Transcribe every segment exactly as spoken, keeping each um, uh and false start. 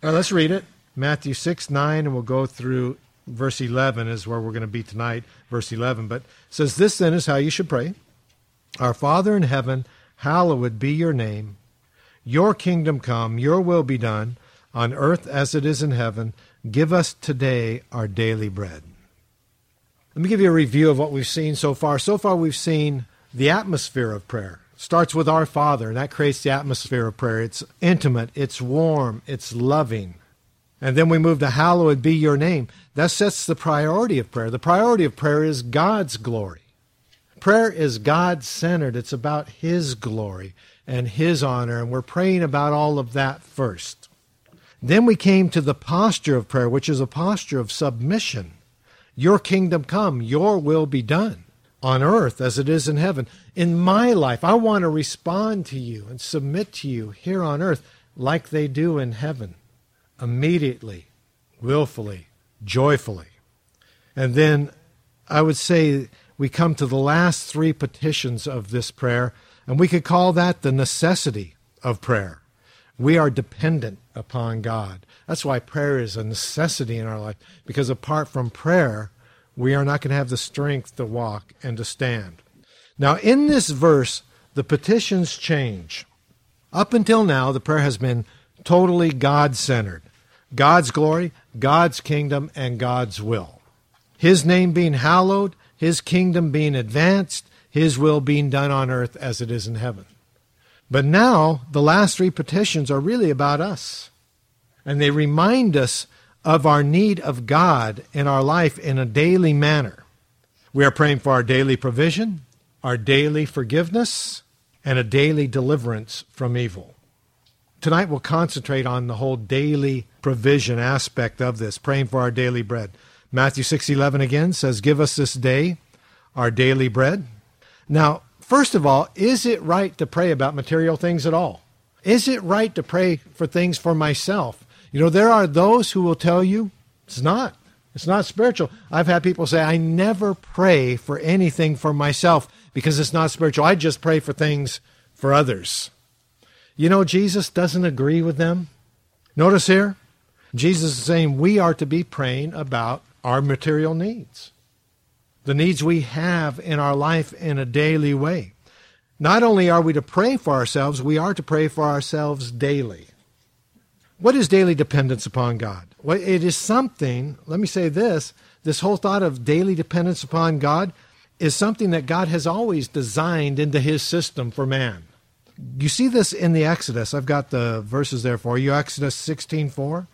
All right, let's read it. Matthew six, nine, and we'll go through verse eleven is where we're going to be tonight, verse eleven. But it says, "This then is how you should pray. Our Father in heaven, hallowed be your name. Your kingdom come, your will be done, on earth as it is in heaven. Give us today our daily bread." Let me give you a review of what we've seen so far. So far we've seen the atmosphere of prayer. It starts with our Father, and that creates the atmosphere of prayer. It's intimate, it's warm, it's loving. And then we move to hallowed be your name. That sets the priority of prayer. The priority of prayer is God's glory. Prayer is God-centered. It's about His glory and His honor, and we're praying about all of that first. Then we came to the posture of prayer, which is a posture of submission. Your kingdom come, your will be done on earth as it is in heaven. In my life, I want to respond to you and submit to you here on earth like they do in heaven, immediately, willfully, joyfully. And then I would say we come to the last three petitions of this prayer, and we could call that the necessity of prayer. We are dependent upon God. That's why prayer is a necessity in our life, because apart from prayer, we are not going to have the strength to walk and to stand. Now, in this verse, the petitions change. Up until now, the prayer has been totally God-centered. God's glory, God's kingdom, and God's will. His name being hallowed, His kingdom being advanced, His will being done on earth as it is in heaven. But now, the last three petitions are really about us. And they remind us of our need of God in our life in a daily manner. We are praying for our daily provision, our daily forgiveness, and a daily deliverance from evil. Tonight we'll concentrate on the whole daily provision aspect of this, praying for our daily bread. Matthew six eleven again says, "Give us this day our daily bread." Now, first of all, is it right to pray about material things at all? Is it right to pray for things for myself? You know, there are those who will tell you it's not. It's not spiritual. I've had people say, I never pray for anything for myself because it's not spiritual. I just pray for things for others. You know, Jesus doesn't agree with them. Notice here, Jesus is saying we are to be praying about our material needs, the needs we have in our life in a daily way. Not only are we to pray for ourselves, we are to pray for ourselves daily. What is daily dependence upon God? Well, it is something, let me say this, this whole thought of daily dependence upon God is something that God has always designed into His system for man. You see this in the Exodus. I've got the verses there for you. Exodus sixteen four.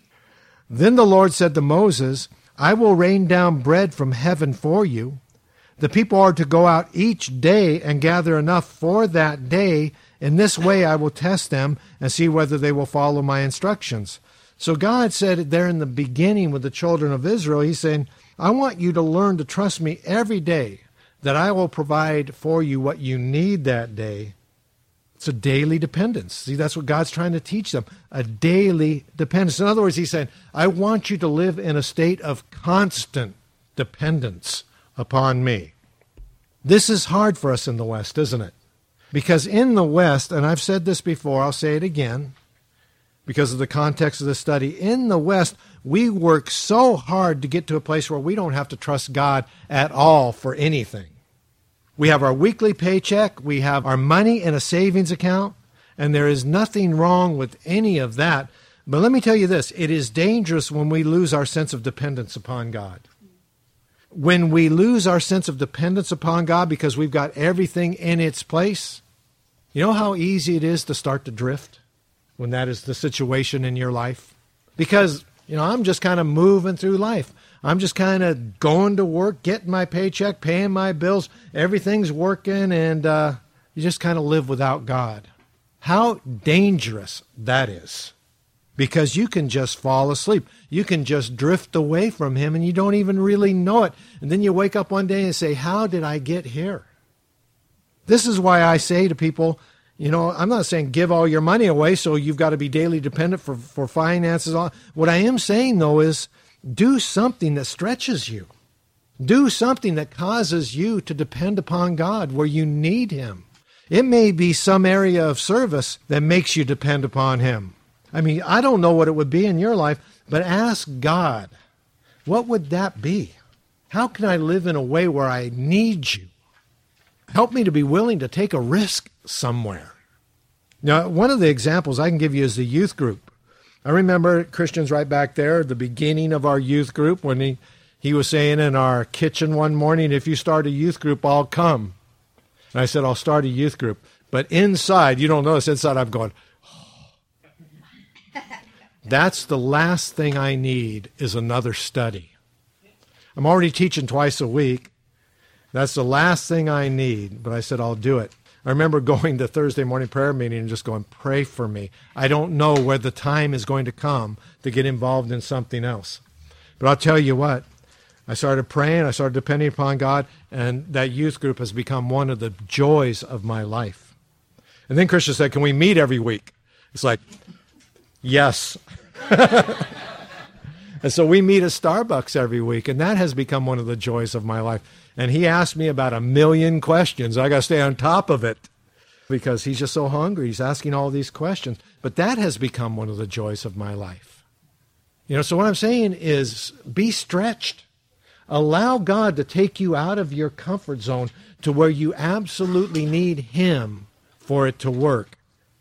"Then the Lord said to Moses, I will rain down bread from heaven for you. The people are to go out each day and gather enough for that day. In this way I will test them and see whether they will follow my instructions." So God said there in the beginning with the children of Israel, He's saying, I want you to learn to trust me every day, that I will provide for you what you need that day. It's a daily dependence. See, that's what God's trying to teach them, a daily dependence. In other words, He's saying, I want you to live in a state of constant dependence upon me. This is hard for us in the West, isn't it? Because in the West, and I've said this before, I'll say it again, because of the context of the study, in the West, we work so hard to get to a place where we don't have to trust God at all for anything. We have our weekly paycheck, we have our money in a savings account, and there is nothing wrong with any of that. But let me tell you this, it is dangerous when we lose our sense of dependence upon God. When we lose our sense of dependence upon God because we've got everything in its place, you know how easy it is to start to drift when that is the situation in your life? Because, you know, I'm just kind of moving through life. I'm just kind of going to work, getting my paycheck, paying my bills. Everything's working, and uh, you just kind of live without God. How dangerous that is. Because you can just fall asleep. You can just drift away from Him, and you don't even really know it. And then you wake up one day and say, how did I get here? This is why I say to people, you know, I'm not saying give all your money away so you've got to be daily dependent for, for finances. What I am saying, though, is do something that stretches you. Do something that causes you to depend upon God where you need Him. It may be some area of service that makes you depend upon Him. I mean, I don't know what it would be in your life, but ask God, what would that be? How can I live in a way where I need you? Help me to be willing to take a risk somewhere. Now, one of the examples I can give you is the youth group. I remember Christian's right back there at the beginning of our youth group when he, he was saying in our kitchen one morning, if you start a youth group, I'll come. And I said, I'll start a youth group. But inside, you don't notice, inside I'm going, oh. That's the last thing I need is another study. I'm already teaching twice a week. That's the last thing I need. But I said, I'll do it. I remember going to Thursday morning prayer meeting and just going, pray for me. I don't know where the time is going to come to get involved in something else. But I'll tell you what, I started praying, I started depending upon God, and that youth group has become one of the joys of my life. And then Christian said, can we meet every week? It's like, yes. And so we meet at Starbucks every week, and that has become one of the joys of my life. And he asked me about a million questions. I got to stay on top of it because he's just so hungry. He's asking all these questions. But that has become one of the joys of my life. You know, so what I'm saying is be stretched. Allow God to take you out of your comfort zone to where you absolutely need him for it to work.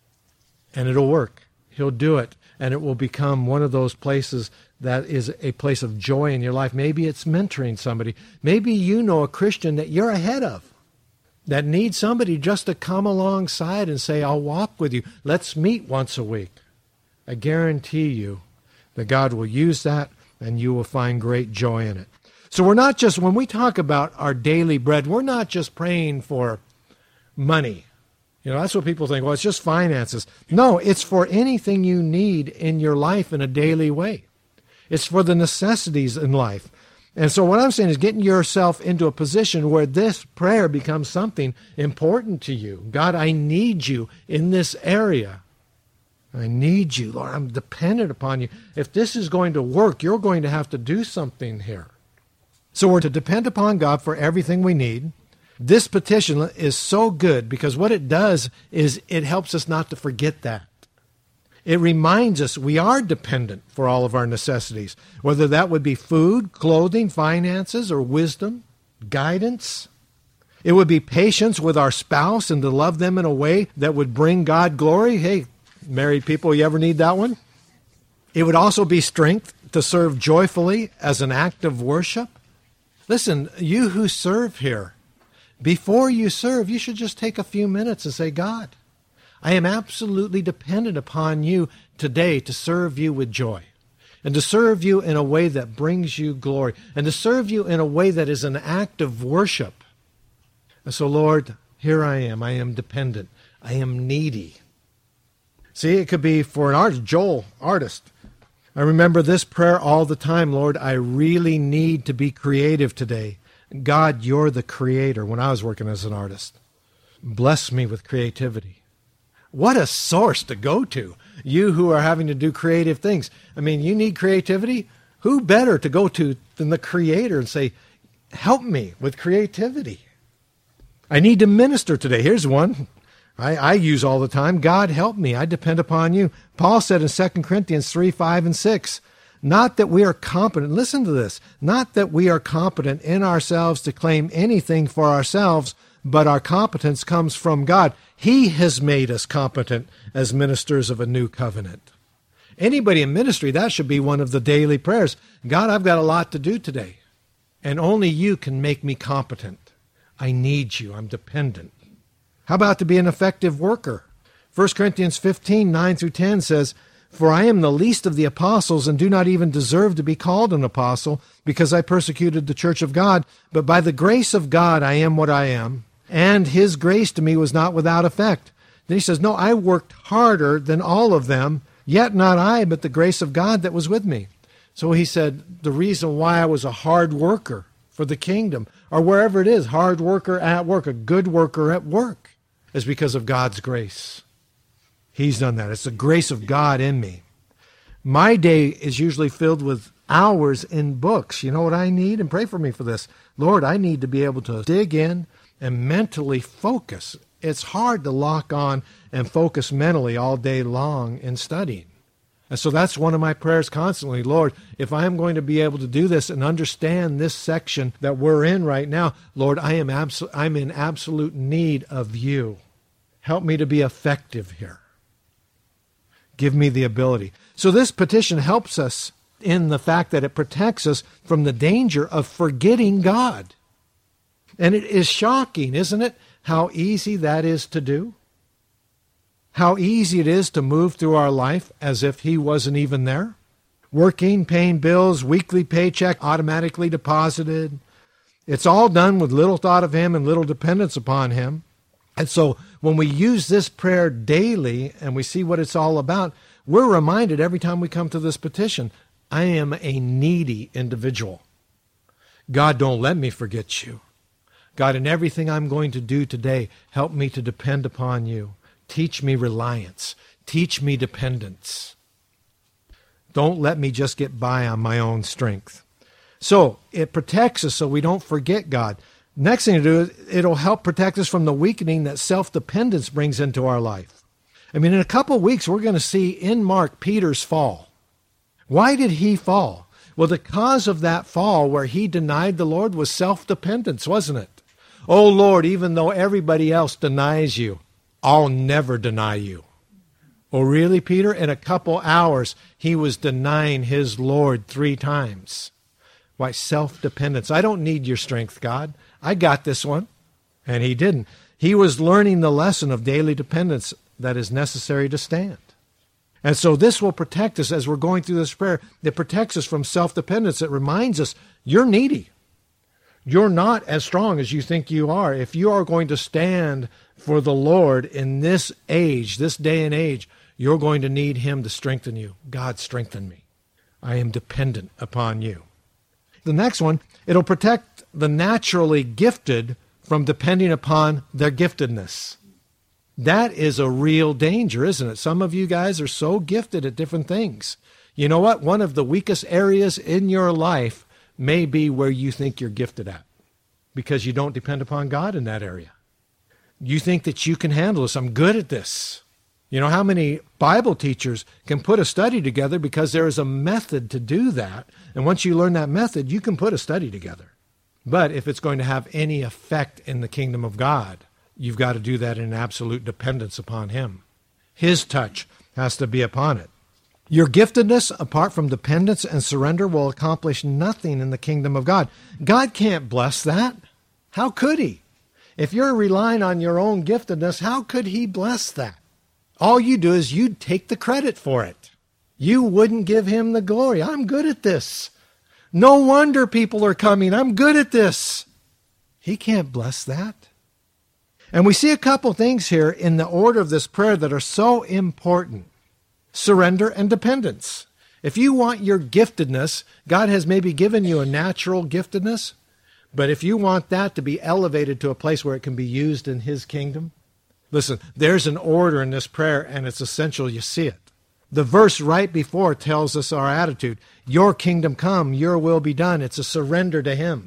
And it'll work. He'll do it. And it will become one of those places that is a place of joy in your life. Maybe it's mentoring somebody. Maybe you know a Christian that you're ahead of, that needs somebody just to come alongside and say, I'll walk with you. Let's meet once a week. I guarantee you that God will use that and you will find great joy in it. So we're not just, when we talk about our daily bread, we're not just praying for money. You know, that's what people think. Well, it's just finances. No, it's for anything you need in your life in a daily way. It's for the necessities in life. And so what I'm saying is getting yourself into a position where this prayer becomes something important to you. God, I need you in this area. I need you, Lord. I'm dependent upon you. If this is going to work, you're going to have to do something here. So we're to depend upon God for everything we need. This petition is so good because what it does is it helps us not to forget that. It reminds us we are dependent for all of our necessities, whether that would be food, clothing, finances, or wisdom, guidance. It would be patience with our spouse and to love them in a way that would bring God glory. Hey, married people, you ever need that one? It would also be strength to serve joyfully as an act of worship. Listen, you who serve here, before you serve, you should just take a few minutes and say, God, I am absolutely dependent upon you today to serve you with joy and to serve you in a way that brings you glory and to serve you in a way that is an act of worship. And so, Lord, here I am. I am dependent. I am needy. See, it could be for an artist, Joel, artist. I remember this prayer all the time, Lord, I really need to be creative today. God, you're the creator when I was working as an artist. Bless me with creativity. What a source to go to, you who are having to do creative things. I mean, you need creativity? Who better to go to than the Creator and say, help me with creativity. I need to minister today. Here's one I, I use all the time. God, help me. I depend upon you. Paul said in Second Corinthians three, five, and six, not that we are competent, listen to this, not that we are competent in ourselves to claim anything for ourselves, but our competence comes from God. He has made us competent as ministers of a new covenant. Anybody in ministry, that should be one of the daily prayers. God, I've got a lot to do today, and only you can make me competent. I need you. I'm dependent. How about to be an effective worker? First Corinthians fifteen, nine through ten says, for I am the least of the apostles and do not even deserve to be called an apostle because I persecuted the church of God. But by the grace of God, I am what I am. And his grace to me was not without effect. Then he says, no, I worked harder than all of them, yet not I, but the grace of God that was with me. So he said, the reason why I was a hard worker for the kingdom, or wherever it is, hard worker at work, a good worker at work, is because of God's grace. He's done that. It's the grace of God in me. My day is usually filled with hours in books. You know what I need? And pray for me for this. Lord, I need to be able to dig in and mentally focus. It's hard to lock on and focus mentally all day long in studying. And so that's one of my prayers constantly. Lord, if I am going to be able to do this and understand this section that we're in right now, Lord, I am abso- I'm in absolute need of you. Help me to be effective here. Give me the ability. So this petition helps us in the fact that it protects us from the danger of forgetting God. And it is shocking, isn't it, how easy that is to do? How easy it is to move through our life as if he wasn't even there. Working, paying bills, weekly paycheck automatically deposited. It's all done with little thought of him and little dependence upon him. And so when we use this prayer daily and we see what it's all about, we're reminded every time we come to this petition, I am a needy individual. God, don't let me forget you. God, in everything I'm going to do today, help me to depend upon you. Teach me reliance. Teach me dependence. Don't let me just get by on my own strength. So it protects us so we don't forget God. Next thing to do is it'll help protect us from the weakening that self-dependence brings into our life. I mean, in a couple of weeks, we're going to see in Mark Peter's fall. Why did he fall? Well, the cause of that fall where he denied the Lord was self-dependence, wasn't it? Oh, Lord, even though everybody else denies you, I'll never deny you. Oh, really, Peter? In a couple hours, he was denying his Lord three times. Why, self-dependence. I don't need your strength, God. I got this one. And he didn't. He was learning the lesson of daily dependence that is necessary to stand. And so this will protect us as we're going through this prayer. It protects us from self-dependence. It reminds us, you're needy. You're not as strong as you think you are. If you are going to stand for the Lord in this age, this day and age, you're going to need him to strengthen you. God, strengthen me. I am dependent upon you. The next one, it'll protect the naturally gifted from depending upon their giftedness. That is a real danger, isn't it? Some of you guys are so gifted at different things. You know what? One of the weakest areas in your life may be where you think you're gifted at because you don't depend upon God in that area. You think that you can handle this. I'm good at this. You know how many Bible teachers can put a study together because there is a method to do that. And once you learn that method, you can put a study together. But if it's going to have any effect in the kingdom of God, you've got to do that in absolute dependence upon him. His touch has to be upon it. Your giftedness, apart from dependence and surrender, will accomplish nothing in the kingdom of God. God can't bless that. How could he? If you're relying on your own giftedness, how could he bless that? All you do is you take the credit for it. You wouldn't give him the glory. I'm good at this. No wonder people are coming. I'm good at this. He can't bless that. And we see a couple things here in the order of this prayer that are so important. Surrender and dependence. If you want your giftedness, God has maybe given you a natural giftedness, but if you want that to be elevated to a place where it can be used in his kingdom, listen, there's an order in this prayer, and it's essential you see it. The verse right before tells us our attitude. Your kingdom come, your will be done. It's a surrender to him.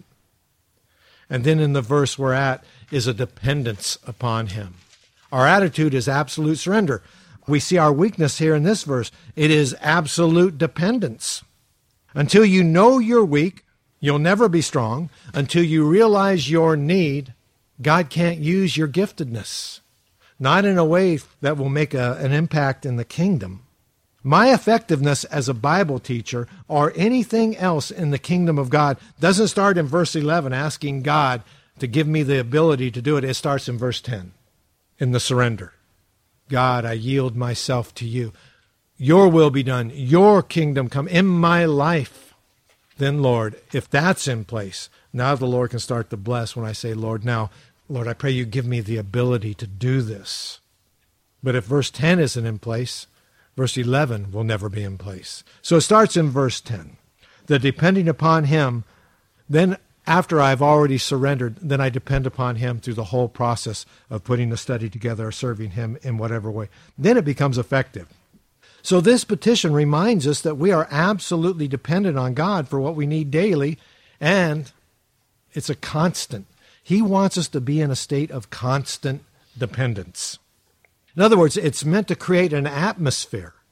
And then in the verse we're at is a dependence upon him. Our attitude is absolute surrender. We see our weakness here in this verse. It is absolute dependence. Until you know you're weak, you'll never be strong. Until you realize your need, God can't use your giftedness. Not in a way that will make a, an impact in the kingdom. My effectiveness as a Bible teacher or anything else in the kingdom of God doesn't start in verse eleven asking God to give me the ability to do it. It starts in verse ten, in the surrender. God, I yield myself to you. Your will be done. Your kingdom come in my life. Then, Lord, if that's in place, now the Lord can start to bless when I say, Lord, now, Lord, I pray you give me the ability to do this. But if verse ten isn't in place, verse eleven will never be in place. So it starts in verse ten. The depending upon him, then after I've already surrendered, then I depend upon him through the whole process of putting the study together or serving him in whatever way. Then it becomes effective. So this petition reminds us that we are absolutely dependent on God for what we need daily, and it's a constant. He wants us to be in a state of constant dependence. In other words, it's meant to create an atmosphere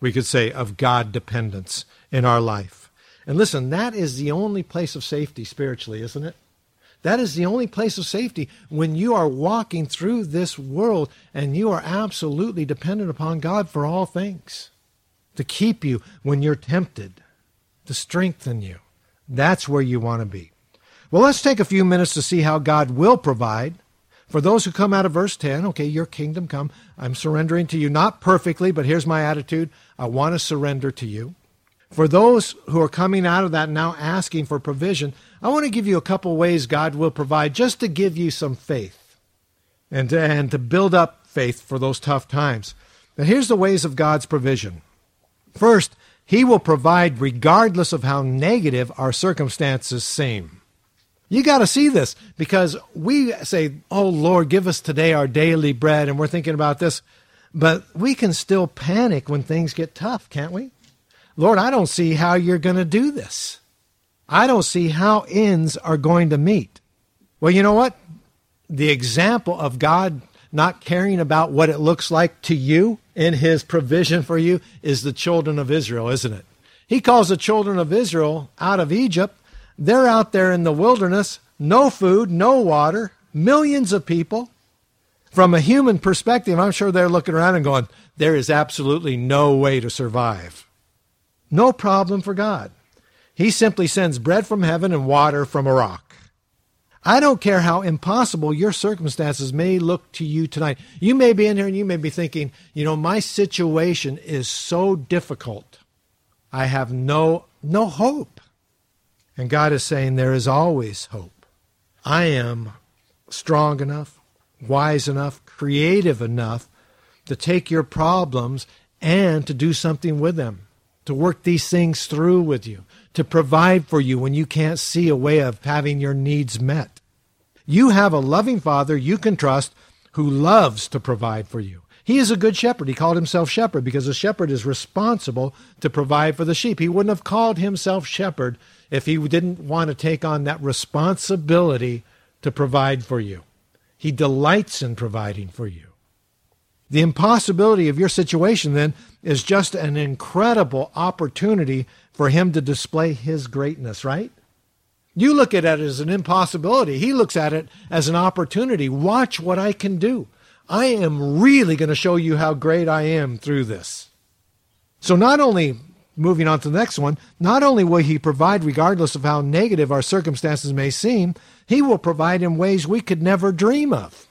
we could say, of God dependence in our life. And listen, that is the only place of safety spiritually, isn't it? That is the only place of safety when you are walking through this world and you are absolutely dependent upon God for all things, to keep you when you're tempted, to strengthen you. That's where you want to be. Well, let's take a few minutes to see how God will provide. For those who come out of verse ten, okay, your kingdom come. I'm surrendering to you, not perfectly, but here's my attitude. I want to surrender to you. For those who are coming out of that now asking for provision, I want to give you a couple ways God will provide just to give you some faith and to, and to build up faith for those tough times. But here's the ways of God's provision. First, He will provide regardless of how negative our circumstances seem. You got to see this, because we say, oh, Lord, give us today our daily bread, and we're thinking about this. But we can still panic when things get tough, can't we? Lord, I don't see how you're going to do this. I don't see how ends are going to meet. Well, you know what? The example of God not caring about what it looks like to you in His provision for you is the children of Israel, isn't it? He calls the children of Israel out of Egypt. They're out there in the wilderness, no food, no water, millions of people. From a human perspective, I'm sure they're looking around and going, there is absolutely no way to survive. No problem for God. He simply sends bread from heaven and water from a rock. I don't care how impossible your circumstances may look to you tonight. You may be in here and you may be thinking, you know, my situation is so difficult. I have no, no hope. And God is saying there is always hope. I am strong enough, wise enough, creative enough to take your problems and to do something with them, to work these things through with you, to provide for you when you can't see a way of having your needs met. You have a loving Father you can trust who loves to provide for you. He is a good shepherd. He called himself shepherd because a shepherd is responsible to provide for the sheep. He wouldn't have called himself shepherd if he didn't want to take on that responsibility to provide for you. He delights in providing for you. The impossibility of your situation, then, is just an incredible opportunity for Him to display His greatness, right? You look at it as an impossibility. He looks at it as an opportunity. Watch what I can do. I am really going to show you how great I am through this. So not only, moving on to the next one, not only will He provide regardless of how negative our circumstances may seem, He will provide in ways we could never dream of.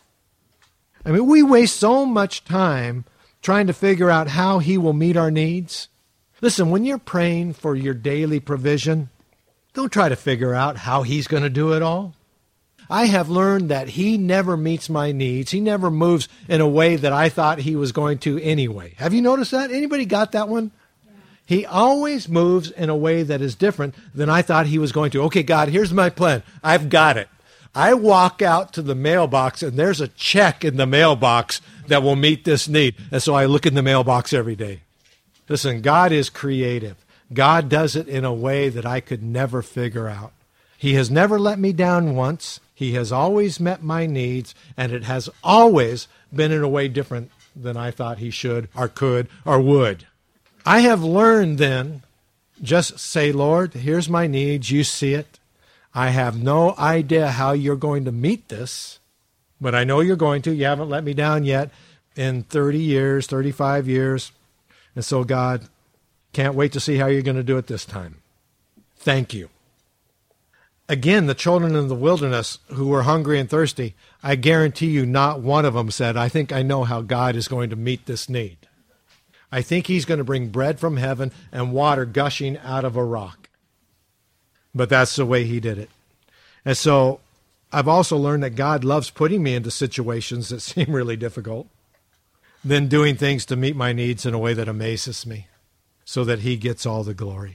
I mean, we waste so much time trying to figure out how He will meet our needs. Listen, when you're praying for your daily provision, don't try to figure out how He's going to do it all. I have learned that He never meets my needs. He never moves in a way that I thought He was going to anyway. Have you noticed that? Anybody got that one? Yeah. He always moves in a way that is different than I thought He was going to. Okay, God, here's my plan. I've got it. I walk out to the mailbox, and there's a check in the mailbox that will meet this need. And so I look in the mailbox every day. Listen, God is creative. God does it in a way that I could never figure out. He has never let me down once. He has always met my needs, and it has always been in a way different than I thought He should or could or would. I have learned then, just say, Lord, here's my needs. You see it. I have no idea how you're going to meet this, but I know you're going to. You haven't let me down yet in thirty years, thirty-five years. And so, God, can't wait to see how you're going to do it this time. Thank you. Again, the children in the wilderness who were hungry and thirsty, I guarantee you not one of them said, I think I know how God is going to meet this need. I think He's going to bring bread from heaven and water gushing out of a rock. But that's the way He did it. And so I've also learned that God loves putting me into situations that seem really difficult, then doing things to meet my needs in a way that amazes me so that He gets all the glory.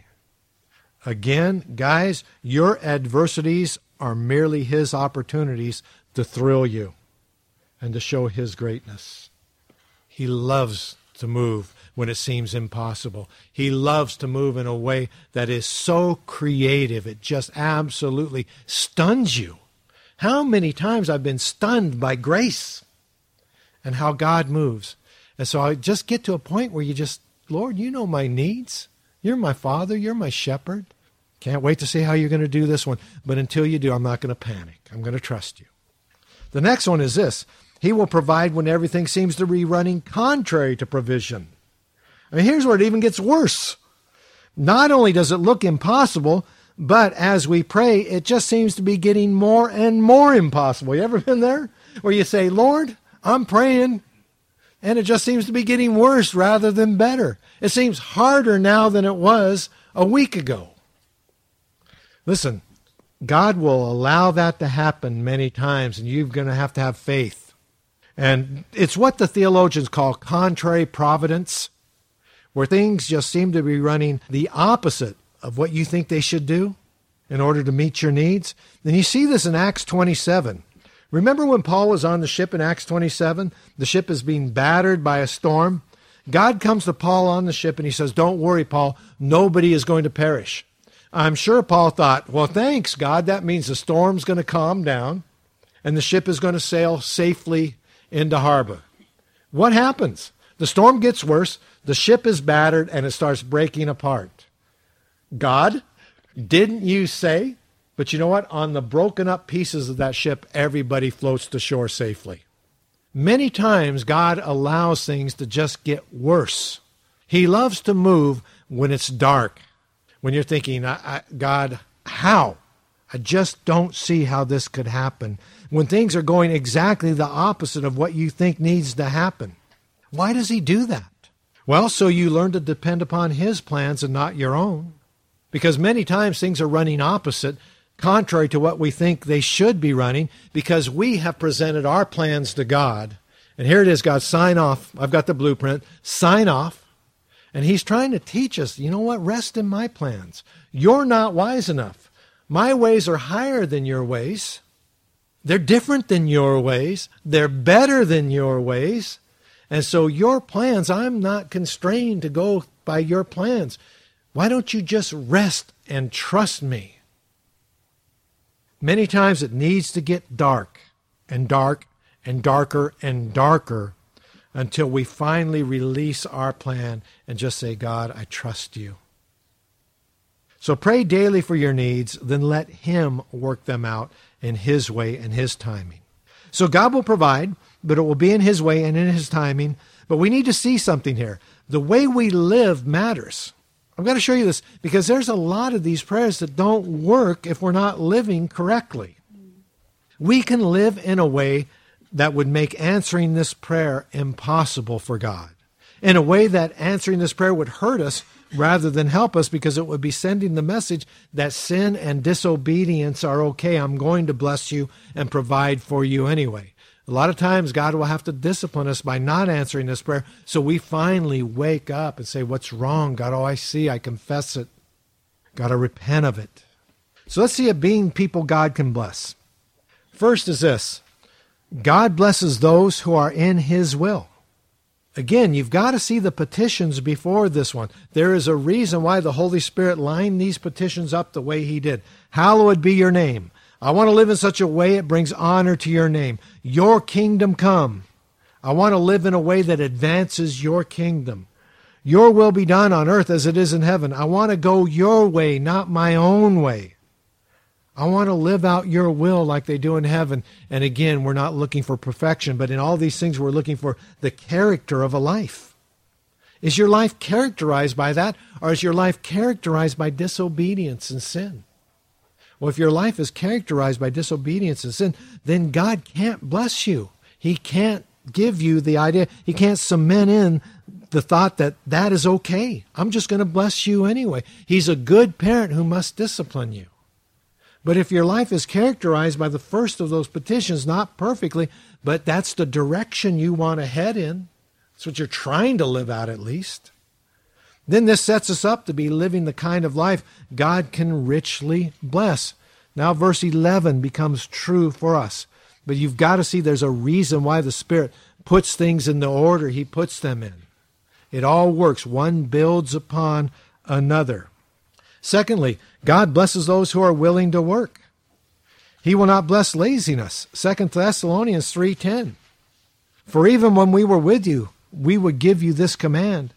Again, guys, your adversities are merely His opportunities to thrill you and to show His greatness. He loves to move when it seems impossible. He loves to move in a way that is so creative, it just absolutely stuns you. How many times I've been stunned by grace and how God moves. And so I just get to a point where you just, Lord, you know my needs. You're my Father. You're my shepherd. Can't wait to see how you're going to do this one. But until you do, I'm not going to panic. I'm going to trust you. The next one is this. He will provide when everything seems to be running contrary to provision. I mean, here's where it even gets worse. Not only does it look impossible, but as we pray, it just seems to be getting more and more impossible. You ever been there? Where you say, Lord, I'm praying, and it just seems to be getting worse rather than better. It seems harder now than it was a week ago. Listen, God will allow that to happen many times, and you're going to have to have faith. And it's what the theologians call contrary providence, where things just seem to be running the opposite of what you think they should do in order to meet your needs. And you see this in Acts twenty-seven. Remember when Paul was on the ship in Acts twenty-seven? The ship is being battered by a storm. God comes to Paul on the ship and he says, don't worry, Paul, nobody is going to perish. I'm sure Paul thought, well, thanks, God. That means the storm's going to calm down and the ship is going to sail safely into harbor. What happens? The storm gets worse, the ship is battered, and it starts breaking apart. God, didn't you say? But you know what? On the broken up pieces of that ship, everybody floats to shore safely. Many times, God allows things to just get worse. He loves to move when it's dark. When you're thinking, I, I, God, how? I just don't see how this could happen. When things are going exactly the opposite of what you think needs to happen. Why does he do that? Well, so you learn to depend upon his plans and not your own. Because many times things are running opposite, contrary to what we think they should be running, because we have presented our plans to God. And here it is, God, sign off. I've got the blueprint. Sign off. And he's trying to teach us, you know what? Rest in my plans. You're not wise enough. My ways are higher than your ways. They're different than your ways. They're better than your ways. And so your plans, I'm not constrained to go by your plans. Why don't you just rest and trust me? Many times it needs to get dark and dark and darker and darker until we finally release our plan and just say, God, I trust you. So pray daily for your needs, then let him work them out in his way and his timing. So God will provide, but it will be in his way and in his timing. But we need to see something here. The way we live matters. I've got to show you this because there's a lot of these prayers that don't work if we're not living correctly. We can live in a way that would make answering this prayer impossible for God. In a way that answering this prayer would hurt us rather than help us because it would be sending the message that sin and disobedience are okay. I'm going to bless you and provide for you anyway. A lot of times God will have to discipline us by not answering this prayer so we finally wake up and say, what's wrong? God, oh, I see. I confess it. Got to repent of it. So let's see a being people God can bless. First is this. God blesses those who are in his will. Again, you've got to see the petitions before this one. There is a reason why the Holy Spirit lined these petitions up the way he did. Hallowed be your name. I want to live in such a way it brings honor to your name. Your kingdom come. I want to live in a way that advances your kingdom. Your will be done on earth as it is in heaven. I want to go your way, not my own way. I want to live out your will like they do in heaven. And again, we're not looking for perfection, but in all these things we're looking for the character of a life. Is your life characterized by that, or is your life characterized by disobedience and sin? Well, if your life is characterized by disobedience and sin, then God can't bless you. He can't give you the idea. He can't cement in the thought that that is okay. I'm just going to bless you anyway. He's a good parent who must discipline you. But if your life is characterized by the first of those petitions, not perfectly, but that's the direction you want to head in, that's what you're trying to live out at least, then this sets us up to be living the kind of life God can richly bless. Now verse eleven becomes true for us. But you've got to see there's a reason why the Spirit puts things in the order he puts them in. It all works. One builds upon another. Secondly, God blesses those who are willing to work. He will not bless laziness. Second Thessalonians three ten. For even when we were with you, we would give you this command.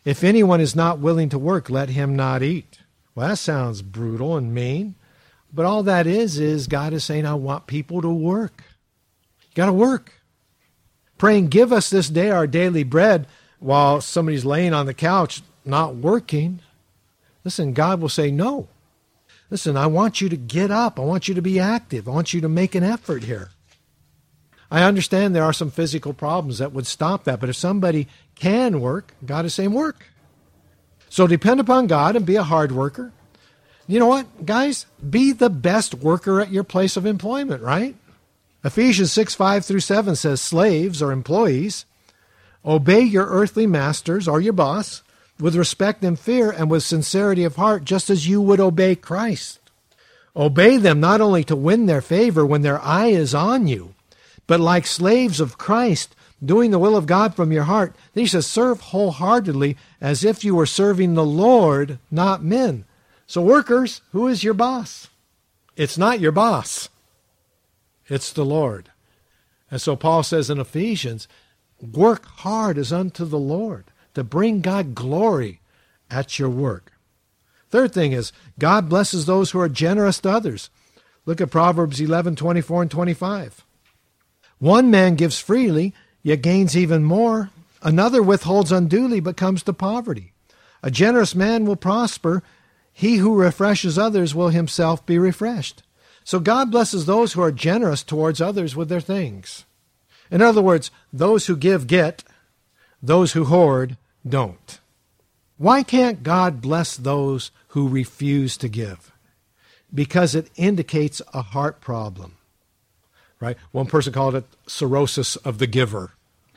If anyone is not willing to work, let him not eat. Well, that sounds brutal and mean. But all that is, is God is saying, I want people to work. You got to work. Praying, give us this day our daily bread, while somebody's laying on the couch not working. Listen, God will say, no. Listen, I want you to get up. I want you to be active. I want you to make an effort here. I understand there are some physical problems that would stop that, but if somebody can work, God is saying work. So depend upon God and be a hard worker. You know what, guys? Be the best worker at your place of employment, right? Ephesians six, five through seven says, slaves or employees, obey your earthly masters or your boss with respect and fear and with sincerity of heart, just as you would obey Christ. Obey them not only to win their favor when their eye is on you, but like slaves of Christ, doing the will of God from your heart. He says, serve wholeheartedly as if you were serving the Lord, not men. So workers, who is your boss? It's not your boss. It's the Lord. And so Paul says in Ephesians, work hard as unto the Lord to bring God glory at your work. Third thing is, God blesses those who are generous to others. Look at Proverbs eleven, twenty-four and twenty-five. One man gives freely, yet gains even more. Another withholds unduly, but comes to poverty. A generous man will prosper. He who refreshes others will himself be refreshed. So God blesses those who are generous towards others with their things. In other words, those who give get, those who hoard don't. Why can't God bless those who refuse to give? Because it indicates a heart problem. Right? One person called it cirrhosis of the giver.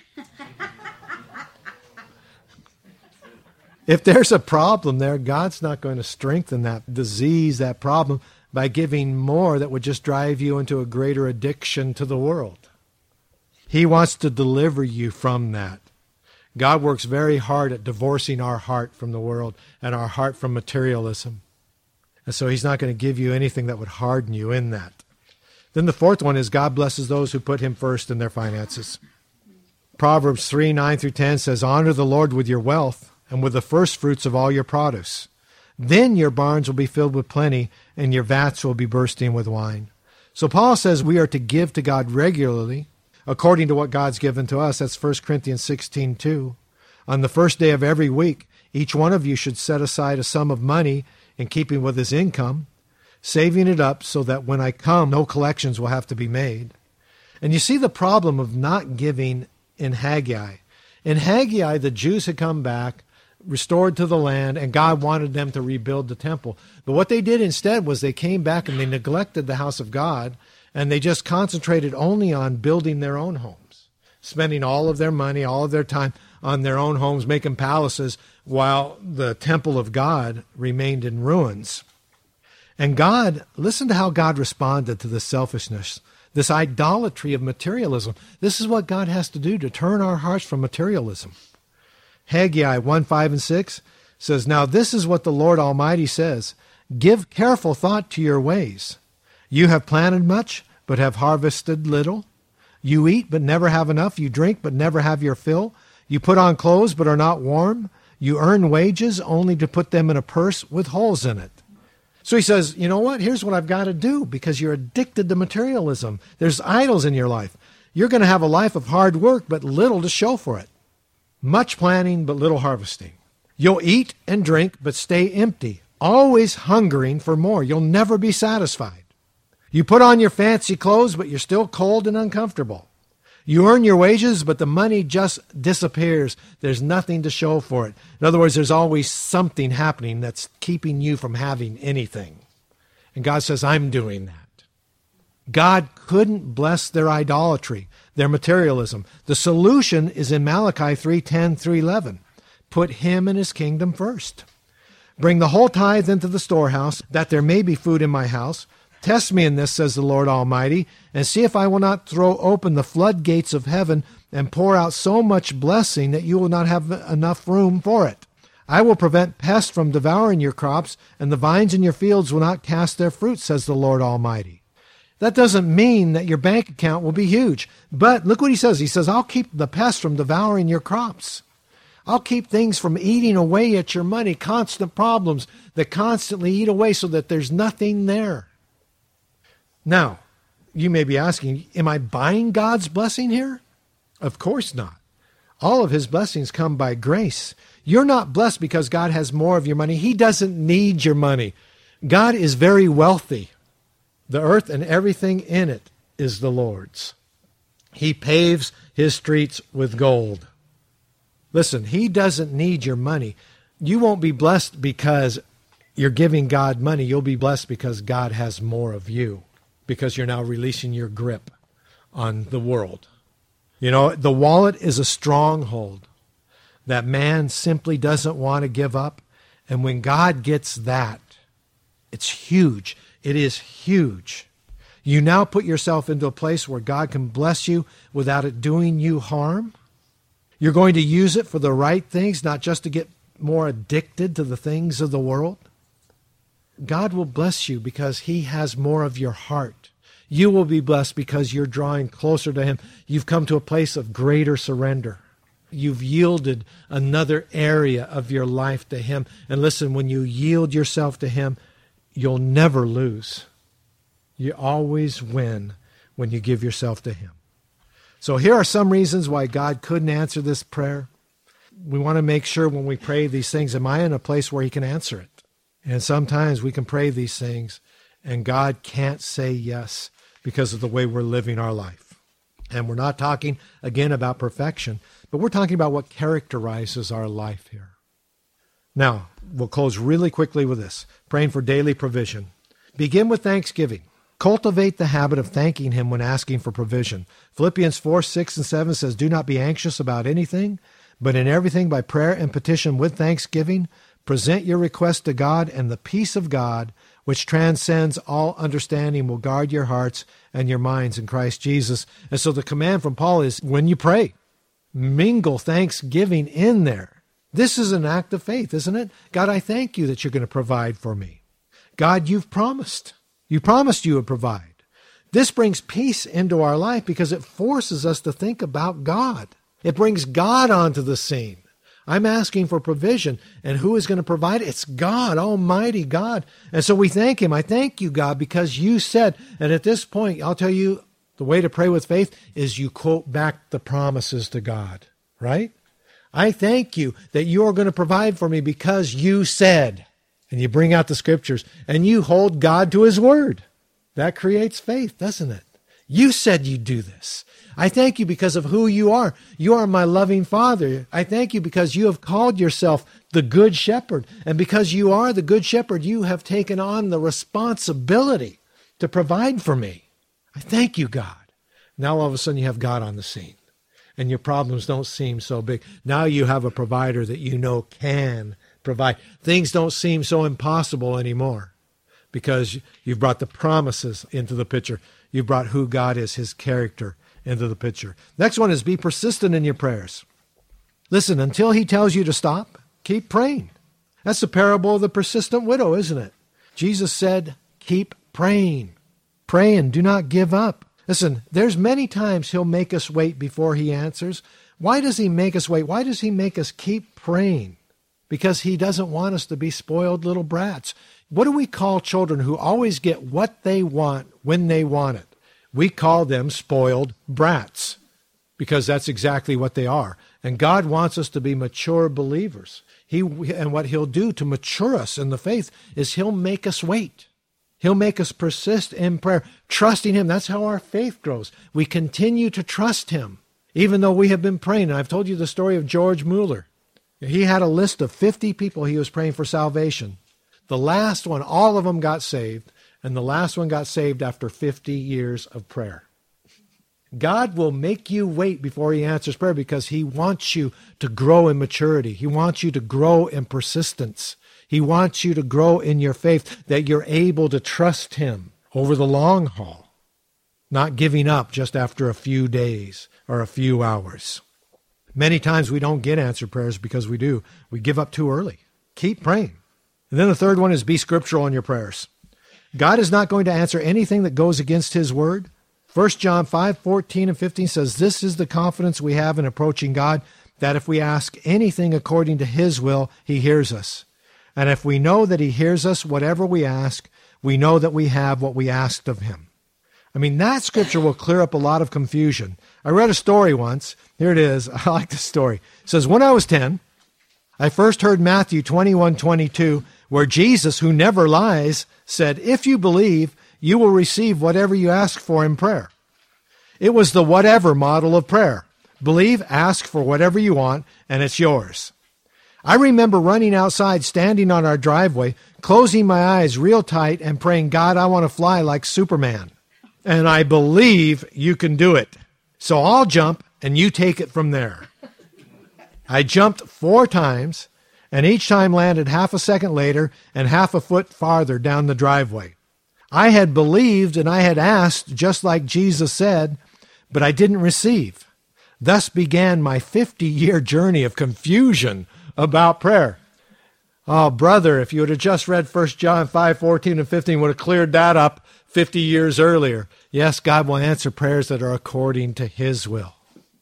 If there's a problem there, God's not going to strengthen that disease, that problem, by giving more that would just drive you into a greater addiction to the world. He wants to deliver you from that. God works very hard at divorcing our heart from the world and our heart from materialism. And so he's not going to give you anything that would harden you in that. Then the fourth one is God blesses those who put him first in their finances. Proverbs three, nine through ten says, honor the Lord with your wealth and with the first fruits of all your produce. Then your barns will be filled with plenty and your vats will be bursting with wine. So Paul says we are to give to God regularly according to what God's given to us. That's First Corinthians sixteen, two. On the first day of every week, each one of you should set aside a sum of money in keeping with his income, saving it up so that when I come, no collections will have to be made. And you see the problem of not giving in Haggai. In Haggai, the Jews had come back, restored to the land, and God wanted them to rebuild the temple. But what they did instead was they came back and they neglected the house of God, and they just concentrated only on building their own homes, spending all of their money, all of their time on their own homes, making palaces, while the temple of God remained in ruins. And God, listen to how God responded to this selfishness, this idolatry of materialism. This is what God has to do to turn our hearts from materialism. Haggai one, five, and six says, now this is what the Lord Almighty says, give careful thought to your ways. You have planted much, but have harvested little. You eat, but never have enough. You drink, but never have your fill. You put on clothes, but are not warm. You earn wages only to put them in a purse with holes in it. So he says, you know what? Here's what I've got to do because you're addicted to materialism. There's idols in your life. You're going to have a life of hard work, but little to show for it. Much planting, but little harvesting. You'll eat and drink, but stay empty, always hungering for more. You'll never be satisfied. You put on your fancy clothes, but you're still cold and uncomfortable. You earn your wages, but the money just disappears. There's nothing to show for it. In other words, there's always something happening that's keeping you from having anything. And God says, I'm doing that. God couldn't bless their idolatry, their materialism. The solution is in Malachi three, ten through eleven. Put him and his kingdom first. Bring the whole tithe into the storehouse, that there may be food in my house. Test me in this, says the Lord Almighty, and see if I will not throw open the floodgates of heaven and pour out so much blessing that you will not have enough room for it. I will prevent pests from devouring your crops, and the vines in your fields will not cast their fruit, says the Lord Almighty. That doesn't mean that your bank account will be huge. But look what he says. He says, I'll keep the pests from devouring your crops. I'll keep things from eating away at your money, constant problems that constantly eat away so that there's nothing there. Now, you may be asking, am I buying God's blessing here? Of course not. All of his blessings come by grace. You're not blessed because God has more of your money. He doesn't need your money. God is very wealthy. The earth and everything in it is the Lord's. He paves his streets with gold. Listen, he doesn't need your money. You won't be blessed because you're giving God money. You'll be blessed because God has more of you, because you're now releasing your grip on the world. You know, the wallet is a stronghold that man simply doesn't want to give up. And when God gets that, it's huge. It is huge. You now put yourself into a place where God can bless you without it doing you harm. You're going to use it for the right things, not just to get more addicted to the things of the world. God will bless you because he has more of your heart. You will be blessed because you're drawing closer to him. You've come to a place of greater surrender. You've yielded another area of your life to him. And listen, when you yield yourself to him, you'll never lose. You always win when you give yourself to him. So here are some reasons why God couldn't answer this prayer. We want to make sure when we pray these things, am I in a place where he can answer it? And sometimes we can pray these things and God can't say yes because of the way we're living our life. And we're not talking, again, about perfection, but we're talking about what characterizes our life here. Now, we'll close really quickly with this, praying for daily provision. Begin with thanksgiving. Cultivate the habit of thanking him when asking for provision. Philippians four, six, and seven says, do not be anxious about anything, but in everything by prayer and petition with thanksgiving, present your request to God, and the peace of God, which transcends all understanding, will guard your hearts and your minds in Christ Jesus. And so the command from Paul is, when you pray, mingle thanksgiving in there. This is an act of faith, isn't it? God, I thank you that you're going to provide for me. God, you've promised. You promised you would provide. This brings peace into our life because it forces us to think about God. It brings God onto the scene. I'm asking for provision, and who is going to provide it? It's God, Almighty God. And so we thank him. I thank you, God, because you said, and at this point, I'll tell you, the way to pray with faith is you quote back the promises to God, right? I thank you that you are going to provide for me because you said. And you bring out the scriptures, and you hold God to his word. That creates faith, doesn't it? You said you'd do this. I thank you because of who you are. You are my loving Father. I thank you because you have called yourself the Good Shepherd. And because you are the Good Shepherd, you have taken on the responsibility to provide for me. I thank you, God. Now all of a sudden you have God on the scene, and your problems don't seem so big. Now you have a provider that you know can provide. Things don't seem so impossible anymore because you've brought the promises into the picture. You've brought who God is, his character, into the picture. Next one is be persistent in your prayers. Listen, until he tells you to stop, keep praying. That's the parable of the persistent widow, isn't it? Jesus said, keep praying. Pray and do not give up. Listen, there's many times he'll make us wait before he answers. Why does he make us wait? Why does he make us keep praying? Because he doesn't want us to be spoiled little brats. What do we call children who always get what they want when they want it? We call them spoiled brats because that's exactly what they are. And God wants us to be mature believers. He, and what he'll do to mature us in the faith is he'll make us wait. He'll make us persist in prayer, trusting him. That's how our faith grows. We continue to trust him, even though we have been praying. And I've told you the story of George Mueller. He had a list of fifty people he was praying for salvation. The last one, all of them got saved, and the last one got saved after fifty years of prayer. God will make you wait before he answers prayer because he wants you to grow in maturity. He wants you to grow in persistence. He wants you to grow in your faith, that you're able to trust him over the long haul, not giving up just after a few days or a few hours. Many times we don't get answered prayers because we do. We give up too early. Keep praying. And then the third one is be scriptural in your prayers. God is not going to answer anything that goes against his word. First John five, fourteen and fifteen says, this is the confidence we have in approaching God, that if we ask anything according to his will, he hears us. And if we know that he hears us, whatever we ask, we know that we have what we asked of him. I mean, that scripture will clear up a lot of confusion. I read a story once. Here it is. I like this story. It says, when I was ten, I first heard Matthew twenty-one twenty-two, where Jesus, who never lies, said, if you believe, you will receive whatever you ask for in prayer. It was the whatever model of prayer. Believe, ask for whatever you want, and it's yours. I remember running outside, standing on our driveway, closing my eyes real tight and praying, God, I want to fly like Superman. And I believe you can do it. So I'll jump and you take it from there. I jumped four times and each time landed half a second later and half a foot farther down the driveway. I had believed and I had asked just like Jesus said, but I didn't receive. Thus began my fifty-year journey of confusion about prayer. Oh, brother, if you would have just read First John five fourteen and fifteen, would have cleared that up fifty years earlier. Yes, God will answer prayers that are according to his will.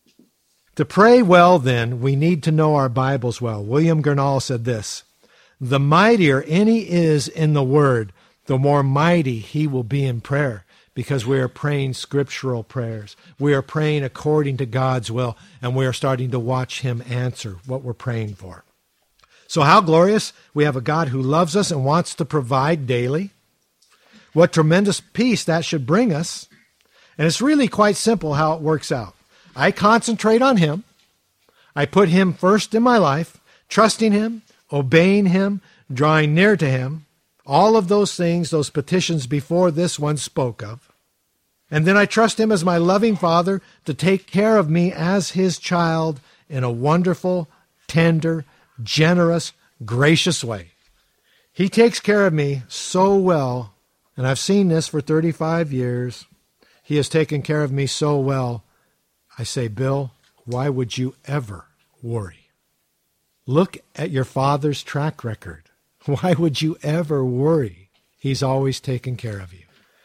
To pray well, then, we need to know our Bibles well. William Gurnall said this, the mightier any is in the word, the more mighty he will be in prayer, because we are praying scriptural prayers. We are praying according to God's will, and we are starting to watch him answer what we're praying for. So how glorious. We have a God who loves us and wants to provide daily. What tremendous peace that should bring us. And it's really quite simple how it works out. I concentrate on him. I put him first in my life, trusting him, obeying him, drawing near to him. All of those things, those petitions before this one spoke of. And then I trust him as my loving Father to take care of me as his child in a wonderful, tender, generous, gracious way. He takes care of me so well, and I've seen this for thirty-five years. He has taken care of me so well. I say, Bill, why would you ever worry? Look at your father's track record. Why would you ever worry? He's always taken care of you.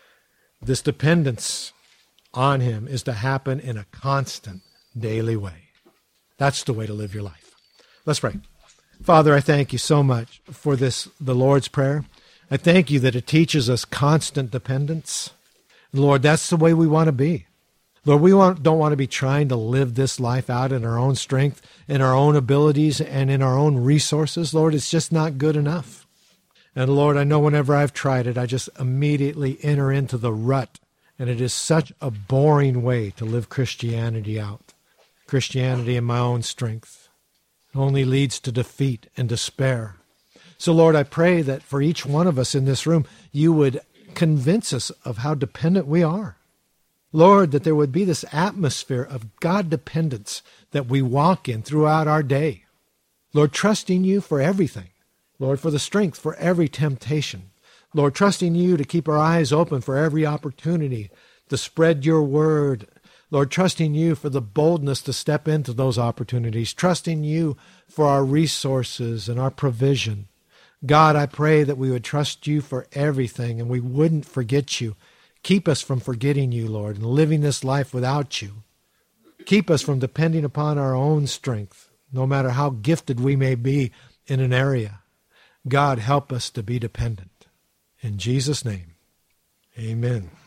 This dependence on him is to happen in a constant, daily way. That's the way to live your life. Let's pray. Father, I thank you so much for this, the Lord's Prayer. I thank you that it teaches us constant dependence. Lord, that's the way we want to be. Lord, we want, don't want to be trying to live this life out in our own strength, in our own abilities, and in our own resources. Lord, it's just not good enough. And Lord, I know whenever I've tried it, I just immediately enter into the rut. And it is such a boring way to live Christianity out. Christianity in my own strength. It only leads to defeat and despair. So Lord, I pray that for each one of us in this room, you would convince us of how dependent we are. Lord, that there would be this atmosphere of God dependence that we walk in throughout our day. Lord, trusting you for everything. Lord, for the strength for every temptation. Lord, trusting you to keep our eyes open for every opportunity to spread your word. Lord, trusting you for the boldness to step into those opportunities. Trusting you for our resources and our provision. God, I pray that we would trust you for everything and we wouldn't forget you. Keep us from forgetting you, Lord, and living this life without you. Keep us from depending upon our own strength, no matter how gifted we may be in an area. God, help us to be dependent. In Jesus' name, amen.